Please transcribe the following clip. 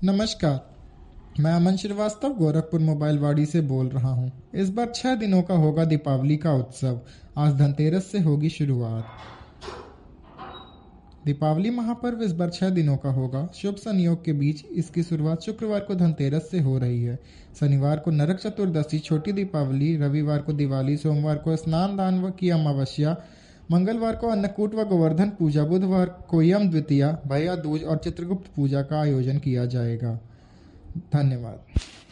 नमस्कार। मैं अमन श्रीवास्तव गोरखपुर मोबाइल वाड़ी से बोल रहा हूँ। इस बार 6 दिनों का होगा दीपावली का उत्सव। आज धनतेरस से होगी शुरुआत। दीपावली महापर्व इस बार 6 दिनों का होगा। शुभ संयोग के बीच इसकी शुरुआत शुक्रवार को धनतेरस से हो रही है। शनिवार को नरक चतुर्दशी छोटी दीपावली, रविवार को दिवाली, सोमवार को स्नान दान की अमावस्या, मंगलवार को अन्नकूट व गोवर्धन पूजा, बुधवार को यम द्वितीया, भैया दूज और चित्रगुप्त पूजा का आयोजन किया जाएगा। धन्यवाद।